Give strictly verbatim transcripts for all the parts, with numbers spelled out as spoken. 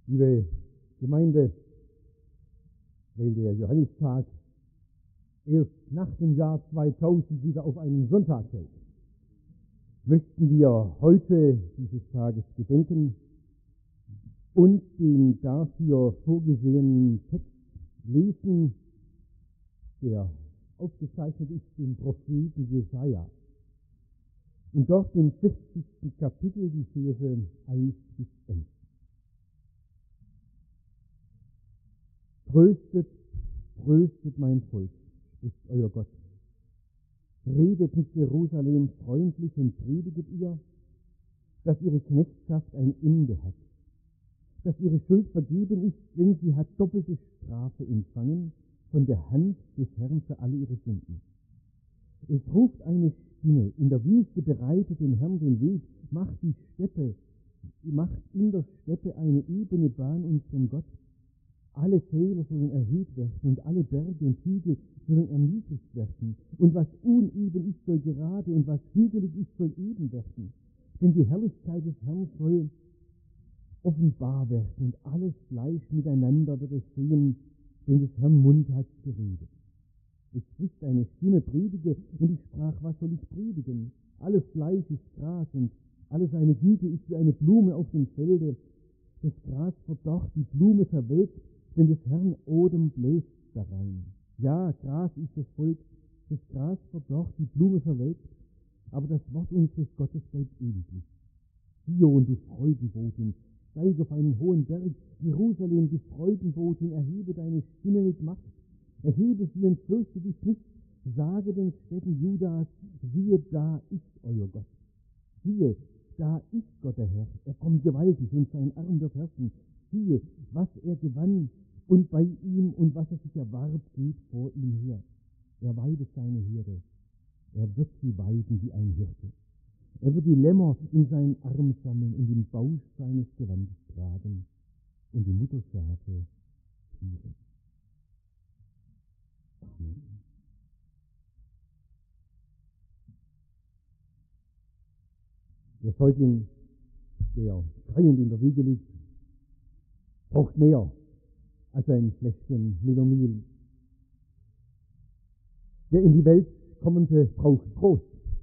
Liebe Gemeinde, weil der Johannistag erst nach dem Jahr zweitausend wieder auf einen Sonntag fällt, möchten wir heute dieses Tages gedenken und den dafür vorgesehenen Text lesen, der aufgezeichnet ist im Propheten Jesaja. Und dort im fünfzigsten Kapitel die Verse eins bis elf. Tröstet, tröstet mein Volk, spricht euer Gott. Redet mit Jerusalem freundlich und prediget ihr, dass ihre Knechtschaft ein Ende hat, dass ihre Schuld vergeben ist, denn sie hat doppelte Strafe empfangen von der Hand des Herrn für alle ihre Sünden. Es ruft eine Stimme, in der Wüste bereitet dem Herrn den Weg, macht die Steppe, macht in der Steppe eine ebene Bahn unserem Gott. Alle Täler sollen erhöht werden und alle Berge und Hügel sollen erniedrigt werden. Und was uneben ist, soll gerade und was hügelig ist, soll eben werden. Denn die Herrlichkeit des Herrn soll offenbar werden und alles Fleisch miteinander wird es sehen, denn des Herrn Mund hat geredet. Es spricht eine Stimme, predige, und ich sprach, was soll ich predigen? Alles Fleisch ist Gras und alle seine Güte ist wie eine Blume auf dem Felde. Das Gras verdorrt, die Blume verwelkt, denn des Herrn Odem bläst darein. Ja, Gras ist das Volk, das Gras verdorrt, die Blume verwelkt, aber das Wort unseres Gottes bleibt ewiglich. Zion, du Freudenbotin, steig auf einen hohen Berg, Jerusalem, du Freudenbotin, erhebe deine Stimme mit Macht, erhebe sie und fürchte dich nicht, sage den Städten Judas, siehe, da ist euer Gott. Siehe, da ist Gott der Herr, er kommt gewaltig und sein Arm wird herrschen. Siehe, was er gewann und bei ihm und was er sich erwarb, geht vor ihm her. Er weidet seine Herde, er wird sie weiden wie ein Hirte. Er wird die Lämmer in seinen Arm sammeln und im Bausch seines Gewandes tragen und die Mutterschafe führen. Amen. Der Säugling, der schreiend in der Wiege liegt, braucht mehr als ein Fläschchen Melomil. Der in die Welt kommende braucht Trost.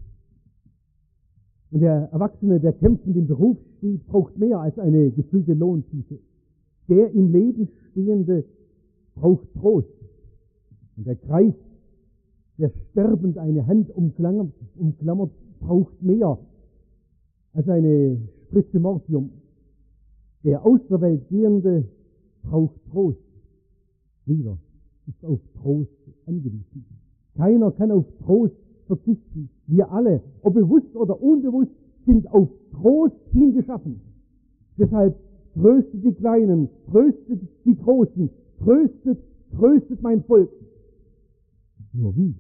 Und der Erwachsene, der kämpfend im Beruf steht, braucht mehr als eine gefüllte Lohntüte. Der im Leben Stehende braucht Trost. Und der Kreis, der sterbend eine Hand umklammert, umklammert braucht mehr als eine Spritze Morphium. Der aus der Welt Gehende braucht Trost. Jeder ist auf Trost angewiesen. Keiner kann auf Trost verzichten. Wir alle, ob bewusst oder unbewusst, sind auf Trost hingeschaffen. Deshalb tröstet die Kleinen, tröstet die Großen, tröstet, tröstet mein Volk. Nur wie?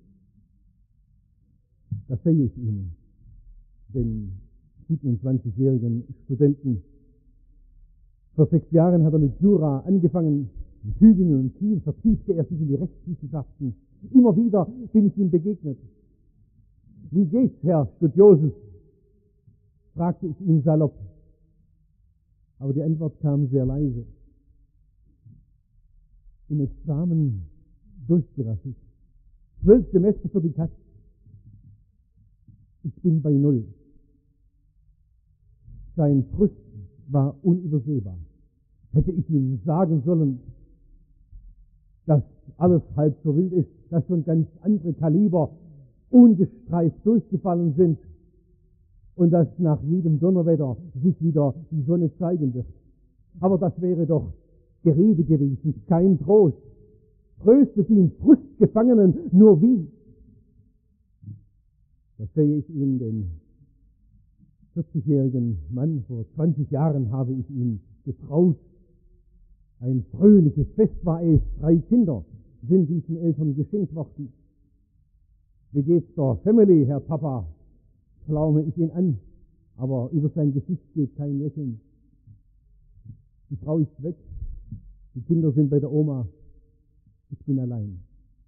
Das sehe ich Ihnen, den siebenundzwanzigjährigen Studenten. Vor sechs Jahren hat er mit Jura angefangen. In Tübingen und Kiel vertiefte er sich in die Rechtswissenschaften. Immer wieder bin ich ihm begegnet. Wie geht's, Herr Studiosus? Fragte ich ihn salopp. Aber die Antwort kam sehr leise. Im Examen durchgerasselt. Zwölf Semester für die Katz. Ich bin bei Null. Sein Frust war unübersehbar. Hätte ich ihm sagen sollen, dass alles halb so wild ist, dass schon ganz andere Kaliber ungestreift durchgefallen sind und dass nach jedem Donnerwetter sich wieder die Sonne zeigen wird. Aber das wäre doch Gerede gewesen, kein Trost. Tröstet ihn Frustgefangenen nur wie? Das sehe ich Ihnen, den vierzigjährigen Mann, vor zwanzig Jahren habe ich ihn getraut. Ein fröhliches Fest war es, drei Kinder sind diesen Eltern geschenkt worden. Wie geht's der Family, Herr Papa? Pflaume ich ihn an, aber über sein Gesicht geht kein Lächeln. Die Frau ist weg, die Kinder sind bei der Oma, ich bin allein.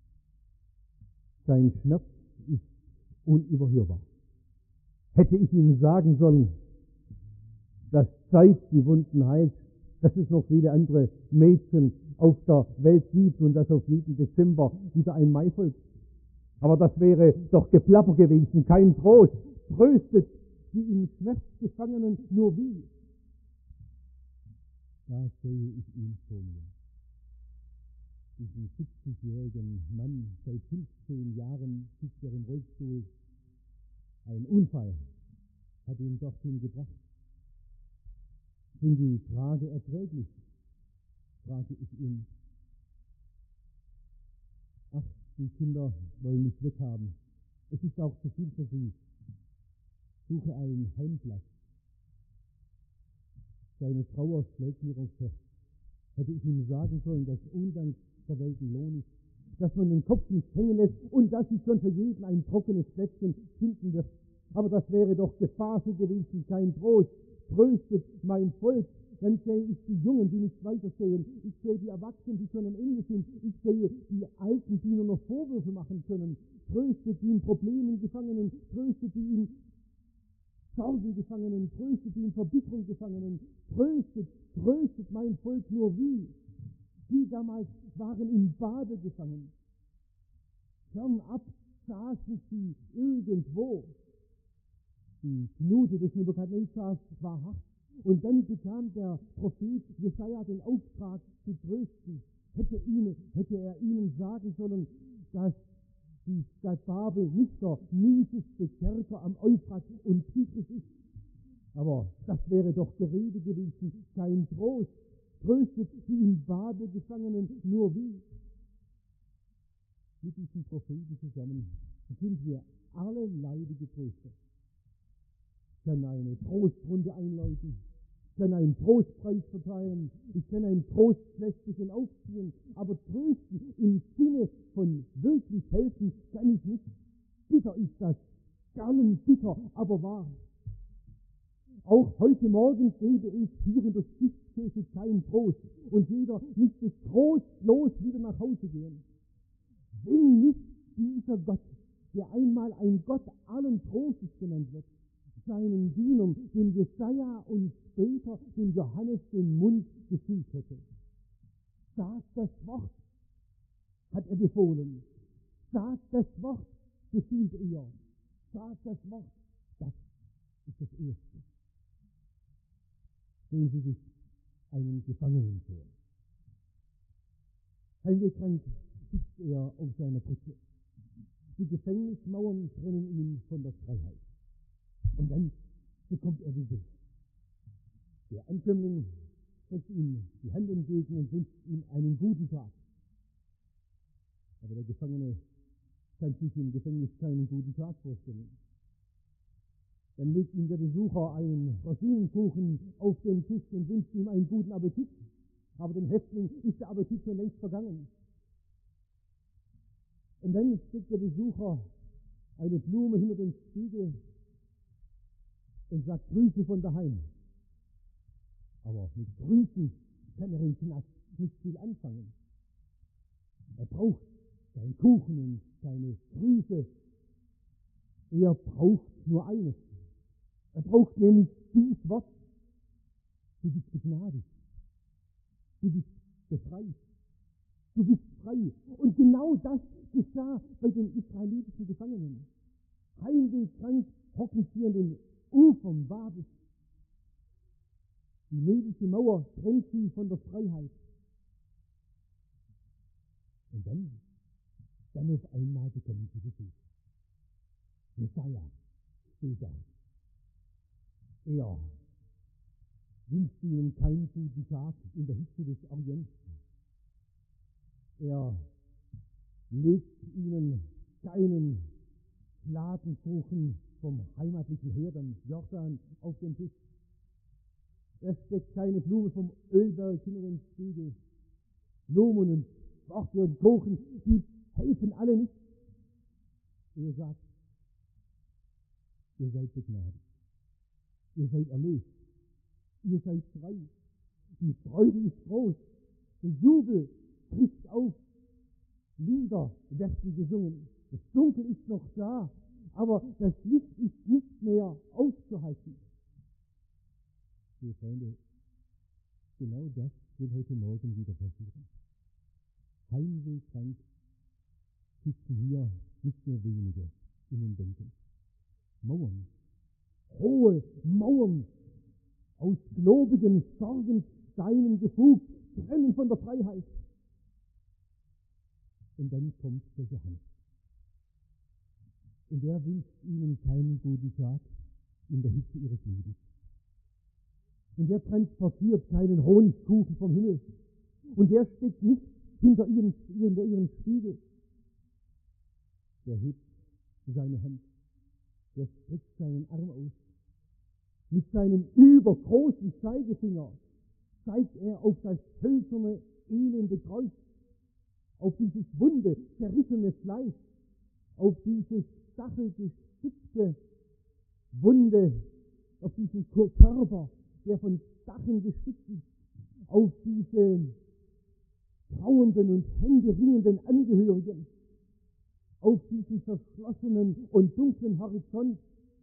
Sein Schmerz ist unüberhörbar. Hätte ich ihm sagen sollen, dass Zeit die Wunden heilt, dass es noch viele andere Mädchen auf der Welt gibt und dass auf jeden Dezember wieder ein Mai folgt. Aber das wäre doch Geplapper gewesen, kein Trost. Tröstet die im Schmerz Gefangenen nur wie? Da sehe ich ihn vor mir. Diesen siebzigjährigen Mann, seit fünfzehn Jahren sitzt er im Rollstuhl. Ein Unfall hat ihn dorthin gebracht. Sind die Frage erträglich? Frage ich ihn. Ach, die Kinder wollen mich weghaben. Es ist auch zu viel für sie. Suche einen Heimplatz. Seine Trauer schlägt mir aufs Herz. Hätte ich ihm sagen sollen, dass Undank der Welt ein Lohn ist, dass man den Kopf nicht hängen lässt und dass sich schon für jeden ein trockenes Plätzchen finden wird. Aber das wäre doch Gefasel gewesen, kein Trost. Tröstet mein Volk. Dann sehe ich die Jungen, die nicht weitersehen. Ich sehe die Erwachsenen, die schon am Ende sind. Ich sehe die Alten, die nur noch Vorwürfe machen können. Tröstet die in Problemen Gefangenen. Tröstet die in Sorgen Gefangenen. Tröstet die in Verbitterung Gefangenen. Tröstet, tröstet mein Volk nur wie? Die damals waren im Bade gefangen. Fernab saßen sie irgendwo. Die Knute des Nebukadnezars war hart. Und dann bekam der Prophet Jesaja den Auftrag zu trösten. Hätte, ihn, hätte er ihnen sagen sollen, dass die Stadt Babel nicht der mieseste Kerker am Euphrat und Tigris ist. Aber das wäre doch Gerede gewesen, kein Trost. Tröstet die in Babel Gefangenen nur wie? Mit diesen Propheten zusammen sind wir alle leidige Tröster. Ich kann eine Trostrunde einläuten, ich kann einen Trostpreis verteilen, ich kann ein Trostfläschchen aufziehen, aber trösten im Sinne von wirklich helfen kann ich nicht. Bitter ist das, gallenbitter, aber wahr. Auch heute Morgen gäbe es hier in der Stiftskirche keinen Trost und jeder müsste trostlos wieder nach Hause gehen. Wenn nicht dieser Gott, der einmal ein Gott allen Trostes genannt wird, seinen Dienern, dem Jesaja und später dem Johannes den Mund gefüllt hätte. Sagt das Wort, hat er befohlen. Sagt das Wort, befiehlt er. Sagt das Wort, das ist das Erste. Sehen Sie sich einen Gefangenen vor. Heimwehkrank sitzt er auf seiner Pritsche. Die Gefängnismauern trennen ihn von der Freiheit. Und dann bekommt er Besuch. Der Ankömmling streckt ihm die Hand entgegen und wünscht ihm einen guten Tag. Aber der Gefangene kann sich im Gefängnis keinen guten Tag vorstellen. Dann legt ihm der Besucher einen Rosinenkuchen auf den Tisch und wünscht ihm einen guten Appetit. Aber dem Häftling ist der Appetit schon längst vergangen. Und dann steckt der Besucher eine Blume hinter den Spiegel und sagt Grüße von daheim. Aber mit Grüßen kann er im Knast nicht viel anfangen. Er braucht seinen Kuchen und seine Grüße. Er braucht nur eines. Er braucht nämlich dieses Wort. Du bist begnadigt. Du bist befreit. Du bist frei. Und genau das geschah bei den israelitischen Gefangenen. Heimwehkrank hocken sie an den Ufern Babels. Die neblige Mauer trennt sie von der Freiheit. Und dann, dann auf einmal bekommen sie Besuch. Jesaja steht da. Er wünscht ihnen keinen guten Tag in der Hitze des Orients. Er legt ihnen keinen Fladenkuchen vom heimatlichen Herd am Jordan auf den Tisch. Er steckt keine Blume vom Ölberg hinter den Spiegel. Blumen und Worte und Kuchen, die helfen alle nicht. Er sagt, ihr seid begnadigt. Ihr seid erlöst. Ihr seid frei. Die Freude ist groß. Der Jubel bricht auf. Lieder werden gesungen. Das Dunkel ist noch da, aber das Licht ist nicht mehr aufzuhalten. Liebe Freunde, Genau das wird heute Morgen wieder passieren. Heimwehkrank sitzen hier nicht nur wenige in den Bänken. Mauern, hohe Mauern, aus globigen Sorgensteinen gefugt, trennen von der Freiheit. Und dann kommt der Johannes. Und er wünscht ihnen keinen guten Tag in der Hitze ihres Lebens. Und er transportiert keinen Honigkuchen vom Himmel. Und er steckt nicht hinter ihren, hinter ihren Spiegel. Der hebt seine Hand. Der streckt seinen Arm aus. Mit seinem übergroßen Zeigefinger zeigt er auf das hölzerne, elende Kreuz, auf dieses wunde, zerrissene Fleisch, auf dieses stachelgestickte, wunde, auf diesen Körper, der von Stacheln gestickt ist, auf diese trauernden und händeringenden Angehörigen, auf diesen verschlossenen und dunklen Horizont,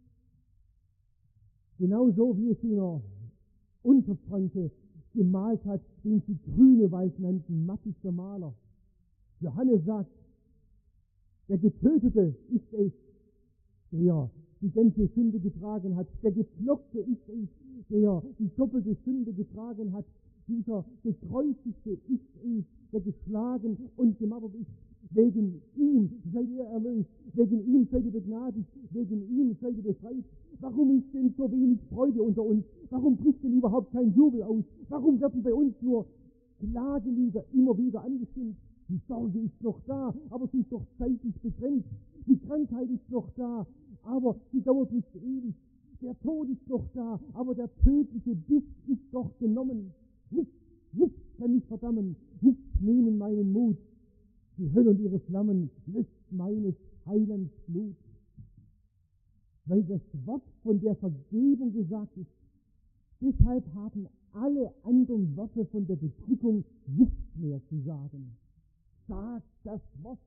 genauso wie es jener Unterfranke gemalt hat, den sie Grünewald nannten, Mattis der Maler. Johannes sagt, der Getötete ist es, der die ganze Sünde getragen hat. Der Gepflockte ist es, der die doppelte Sünde getragen hat. Dieser Gekreuzigte ist es, der geschlagen und gemartert ist. Wegen ihm seid ihr erlöst, wegen ihm seid ihr begnadigt, wegen ihm seid ihr befreit. Warum ist denn so wenig Freude unter uns? Warum bricht denn überhaupt kein Jubel aus? Warum werden bei uns nur Klagelieder immer wieder angestimmt? Die Sorge ist noch da, aber sie ist doch zeitlich begrenzt. Die Krankheit ist noch da, aber sie dauert nicht ewig. Der Tod ist noch da, aber der tödliche Biss ist doch genommen. Nichts, nichts kann mich verdammen, nichts nehmen meinen Mut. Die Hölle und ihre Flammen löscht meines Heilands Blut. Weil das Wort von der Vergebung gesagt ist, deshalb haben alle anderen Worte von der Bedrückung nichts mehr zu sagen. Sag das Wort.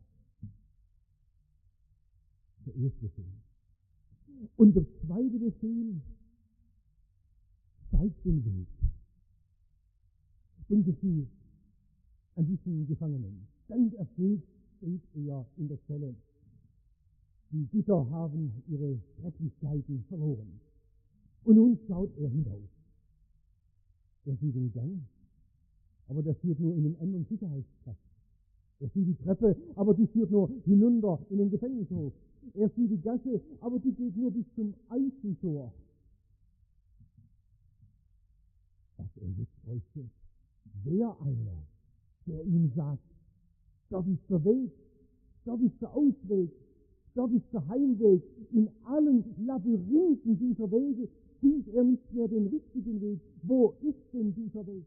Der erste Befehl. Und der zweite Befehl, zeigt den Weg. Denken Sie an diesen Gefangenen. Dank erfüllt steht er in der Zelle. Die Gitter haben ihre Schrecklichkeiten verloren. Und nun schaut er hinaus. Er sieht den Gang, aber der führt nur in den anderen Sicherheitstrakt. Er sieht die Treppe, aber die führt nur hinunter in den Gefängnishof. Er sieht die Gasse, aber die geht nur bis zum Eisentor. Was er jetzt bräuchte, wäre einer, der ihm sagt, das ist der Weg, das ist der Ausweg, das ist der Heimweg. In allen Labyrinthen dieser Wege sieht er nicht mehr den richtigen Weg. Wo ist denn dieser Weg?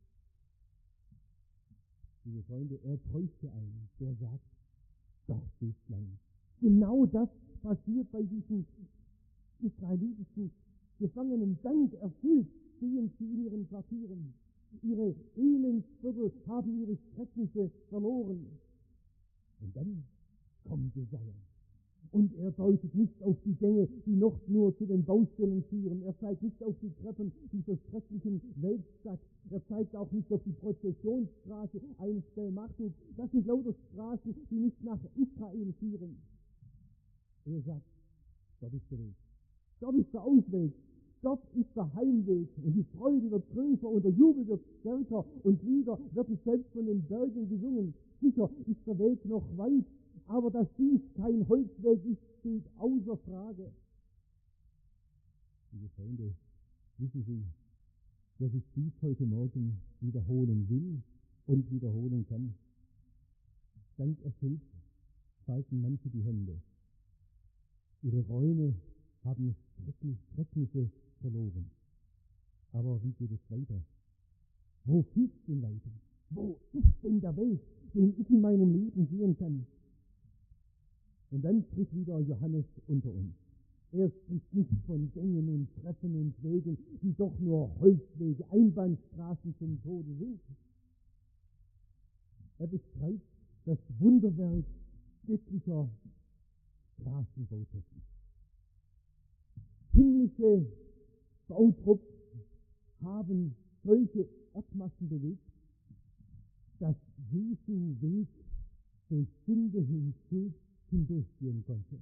Liebe Freunde, er bräuchte einen, der sagt, dort ist lang. Genau das passiert bei diesen israelitischen Gefangenen. Dank erfüllt stehen sie in ihren Quartieren. Ihre Elendsviertel haben ihre Schrecknisse verloren. Und dann kommt Jesaja. Und er deutet nicht auf die Gänge, die noch nur zu den Baustellen führen. Er zeigt nicht auf die Treppen dieser schrecklichen Weltstadt. Er zeigt auch nicht auf die Prozessionsstraße eines Belmachtuk. Das sind lauter Straßen, die nicht nach Israel führen. Er sagt, dort ist der Weg. Dort ist der Ausweg. Dort ist der Heimweg. Und die Freude wird größer und der Jubel wird stärker. Und Lieder werden selbst von den Bergen gesungen. Sicher ist der Weg noch weit. Aber dass dies kein Holzweg ist, steht außer Frage. Liebe Freunde, wissen Sie, dass ich dies heute Morgen wiederholen will und wiederholen kann? Dank erfüllt falten manche die Hände. Ihre Räume haben schrecklich, Schrecknisse verloren. Aber wie geht es weiter? Wo führt es denn weiter? Wo ist denn der Weg, den ich in meinem Leben gehen kann? Und dann tritt wieder Johannes unter uns. Er spricht nicht von Gängen und Treppen und Wegen, die doch nur Holzwege, Einbahnstraßen zum Tode sind. Er beschreibt das Wunderwerk göttlicher Straßenbautechnik. Himmlische Bautrupps haben solche Erdmassen bewegt, dass Jesu Weg durch Sünde und Schuld hindurchgehen konnte.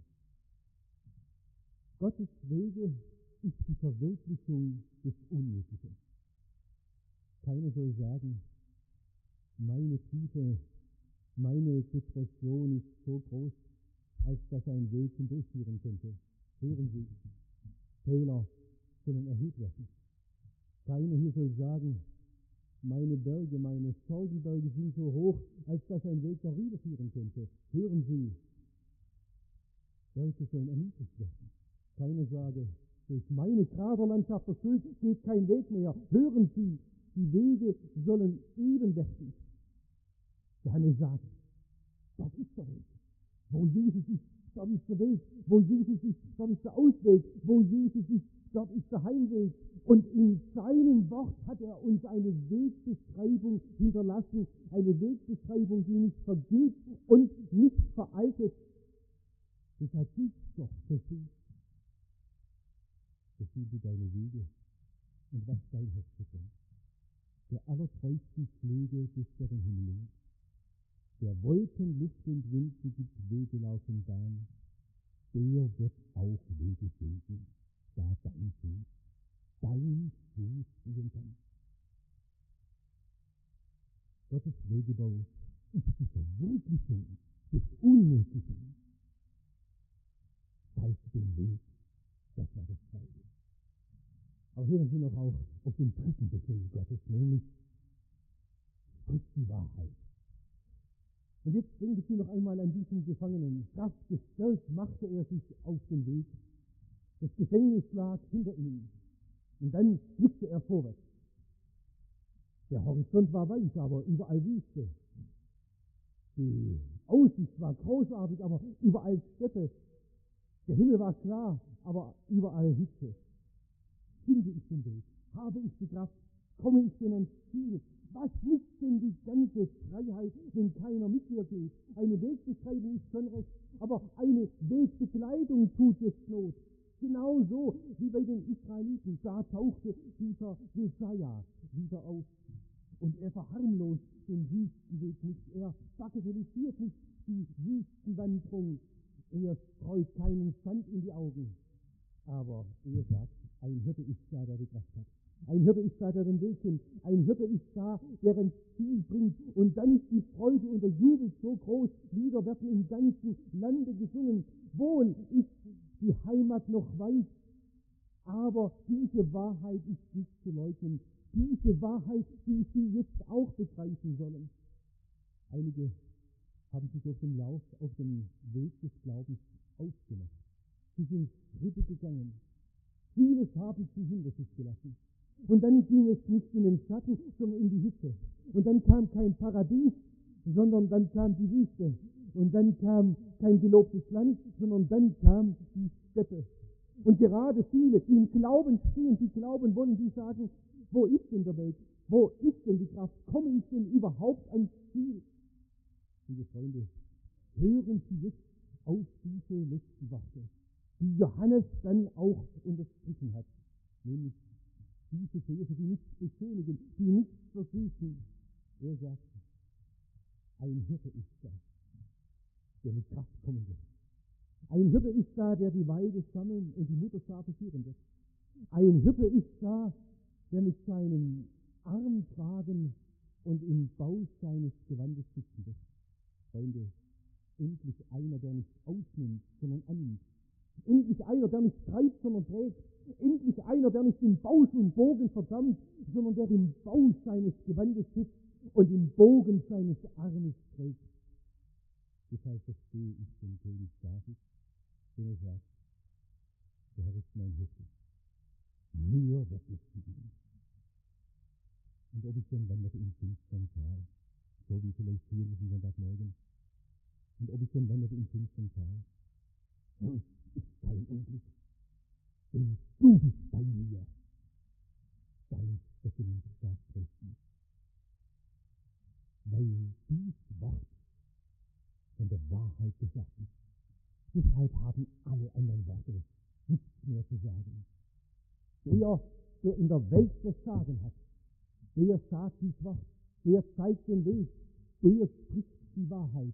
Gottes Wege ist die Verwirklichung des Unmöglichen. Keiner soll sagen, meine Tiefe, meine Depression ist so groß, als dass ein Weg hindurchführen könnte. Hören Sie, Täler sollen erhöht werden. Keiner hier soll sagen, meine Berge, meine Sorgenberge sind so hoch, als dass ein Weg darüber führen könnte. Hören Sie, Berge sollen erniedrigt werden. Keiner sage, durch meine Kraterlandschaft der Schuld geht kein Weg mehr. Hören Sie, die Wege sollen eben werden. Johannes sagt, das ist der Weg. Wo Jesus ist, dort ist der Weg. Wo Jesus ist, dort ist der Ausweg. Wo Jesus ist, dort ist der Heimweg. Und in seinem Wort hat er uns eine Wegbeschreibung hinterlassen. Eine Wegbeschreibung, die nicht vergeht und nicht veraltet. Deshalb gilt doch für sie. Befiehle deine Wege und was dein Herz bekommt. Der allertreusten Pflege bis der den Himmel lenkt. Der Wolken, Luft und Wind, die gibt Wege laufen Bahn, der wird auch Wege finden, da dein Fuß, dein Fuß gehen kann. Gottes Wegebau ist die Verwirklichung des Unmöglichen. Zeigt den Weg, das war das Zweite. Aber hören Sie noch auch auf den dritten Befehl Gottes, nämlich sprich die Wahrheit. Und jetzt denken Sie noch einmal an diesen Gefangenen. Kraftgestärkt machte er sich auf den Weg. Das Gefängnis lag hinter ihm. Und dann blickte er vorwärts. Der Horizont war weit, aber überall Wüste. Die Aussicht war großartig, aber überall Städte. Der Himmel war klar, aber überall Hitze. Finde ich den Weg? Habe ich die Kraft? Komme ich denn ans Ziel? Was nützt denn die ganze Freiheit, wenn keiner mit mir geht? Eine Wegbeschreibung ist schon recht, aber eine Wegbegleitung tut jetzt Not. Genauso wie bei den Israeliten. Da tauchte dieser Jesaja wieder auf. Und er verharmlost den Wüstenweg nicht. Er bagatellisiert nicht die Wüstenwanderung. Er streut keinen Sand in die Augen. Aber er sagt, ein Hirte ist da, der die Kraft hat. Ein Hirte ist da, der den Weg findet. Ein Hirte ist da, der ein Ziel bringt. Und dann ist die Freude und der Jubel so groß. Lieder werden im ganzen Lande gesungen. Wohl ist die Heimat noch weit. Aber diese Wahrheit ist nicht zu leugnen. Diese Wahrheit, die Sie jetzt auch begreifen sollen. Einige haben sich auf dem Lauf, auf dem Weg des Glaubens aufgemacht. Sie sind Schritte gegangen. Vieles haben sie hinter sich gelassen. Und dann ging es nicht in den Schatten, sondern in die Hitze. Und dann kam kein Paradies, sondern dann kam die Wüste. Und dann kam kein gelobtes Land, sondern dann kam die Steppe. Und gerade viele, die im Glauben stehen, die glauben wollen, die sagen, wo ist denn der Weg? Wo ist denn die Kraft? Komme ich denn überhaupt ans Ziel? Liebe Freunde, hören Sie jetzt auf diese letzten Worte, die Johannes dann auch unterstrichen hat. Nämlich diese Verse, die nichts beschönigen, die nichts versüßen. Er sagt, ein Hirte ist da, der mit Kraft kommen wird. Ein Hirte ist da, der die Weide sammeln und die Mutterschafe führen wird. Ein Hirte ist da, der mit seinem Arm tragen und im Bausch seines Gewandes sitzen wird. Freunde, endlich einer, der nicht ausnimmt, sondern annimmt. Endlich einer, der nicht treibt, sondern trägt. Endlich einer, der nicht den Bausch und Bogen verdammt, sondern der im Bausch seines Gewandes sitzt und im Bogen seines Armes trägt. Deshalb verstehe ich den König David, wenn er sagt, der Herr ist mein Hirte. Mir wird es gegeben. Und ob ich dann wanderte im finstern Tal, so wie vielleicht hier diesen Sonntagmorgen, und ob ich dann wanderte im finstern Tal, so ist kein Unglück, denn du bist bei mir. Dein Stecken und Stab trägt mich. Weil dies Wort von der Wahrheit gesagt ist. Deshalb haben alle anderen Worte nichts mehr zu sagen. Der, der in der Welt das Sagen hat, Der sagt dies Wort, der zeigt den Weg, der spricht die Wahrheit,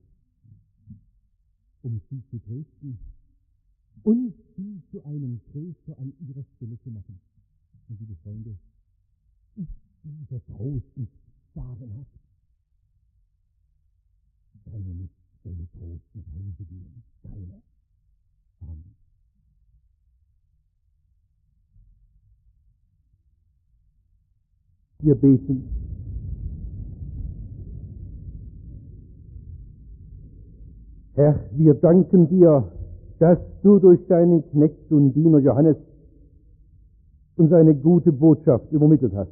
um sie zu trösten und sie zu einem Tröster an ihrer Stelle zu machen. Und liebe Freunde, ist dieser Trost nicht sagenhaft? Keiner muss ohne Trost nach Hause gehen. Keiner. Amen. Wir beten. Herr, wir danken dir, dass du durch deinen Knecht und Diener Johannes uns eine gute Botschaft übermittelt hast.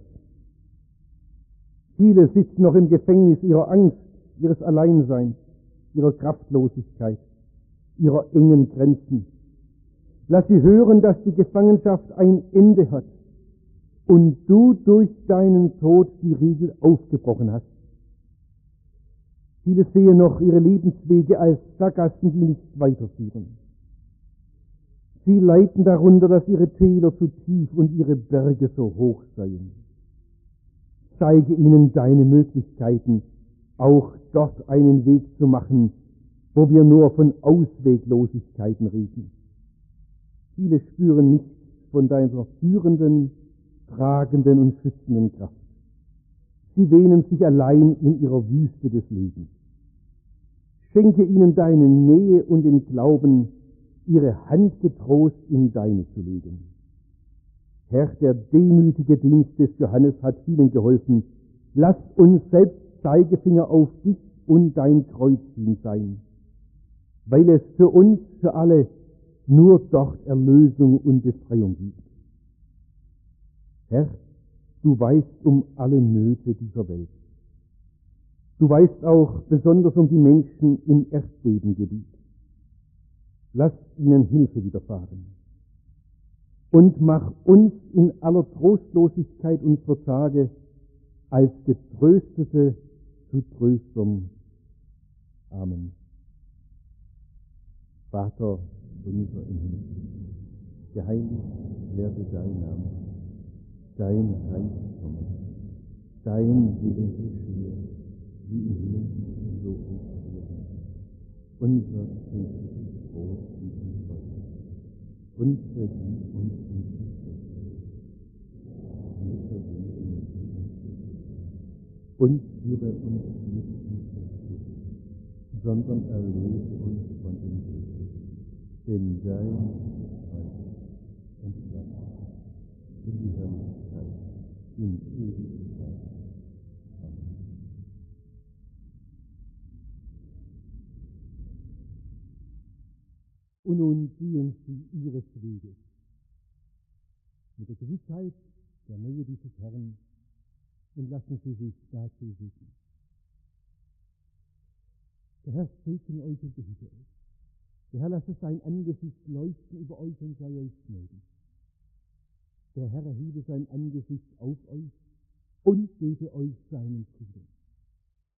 Viele sitzen noch im Gefängnis ihrer Angst, ihres Alleinseins, ihrer Kraftlosigkeit, ihrer engen Grenzen. Lass sie hören, dass die Gefangenschaft ein Ende hat und du durch deinen Tod die Riegel aufgebrochen hast. Viele sehen noch ihre Lebenswege als Sackgassen, die nicht weiterführen. Sie leiden darunter, dass ihre Täler zu tief und ihre Berge so hoch seien. Zeige ihnen deine Möglichkeiten, auch dort einen Weg zu machen, wo wir nur von Ausweglosigkeiten reden. Viele spüren nichts von deiner führenden, tragenden und schützenden Kraft. Sie wähnen sich allein in ihrer Wüste des Lebens. Schenke ihnen deine Nähe und den Glauben, ihre Hand getrost in deine zu legen. Herr, der demütige Dienst des Johannes hat vielen geholfen. Lass uns selbst Zeigefinger auf dich und dein Kreuz hin sein, weil es für uns, für alle, nur dort Erlösung und Befreiung gibt. Herr, du weißt um alle Nöte dieser Welt. Du weißt auch besonders um die Menschen im Erdbebengebiet. Lass ihnen Hilfe widerfahren. Und mach uns in aller Trostlosigkeit unserer Tage als Getröstete zu Tröstern. Amen. Vater unser im Himmel, geheiligt werde dein Name, dein Reich komme, dein Wille geschehe, wie im Himmel so auf Erden. Unser tägliches Brot gib uns heute, und vergib uns unsere Schuld, und vergeben uns unsere Schuld, und führe uns nicht in Versuchung, sondern erlöse uns von dem Bösen. Denn dein ist Reich und Kraft und die Herrlichkeit in Ewigkeit. Amen. Und nun gehen sie ihres Weges, mit der Gewissheit der Nähe dieses Herrn, und lassen sie sich dazu segnen. Der Herr segne euch und behüte euch. Der Herr lasse sein Angesicht leuchten über euch und sei euch gnädig. Der Herr erhebe sein Angesicht auf euch und gebe euch seinen Frieden.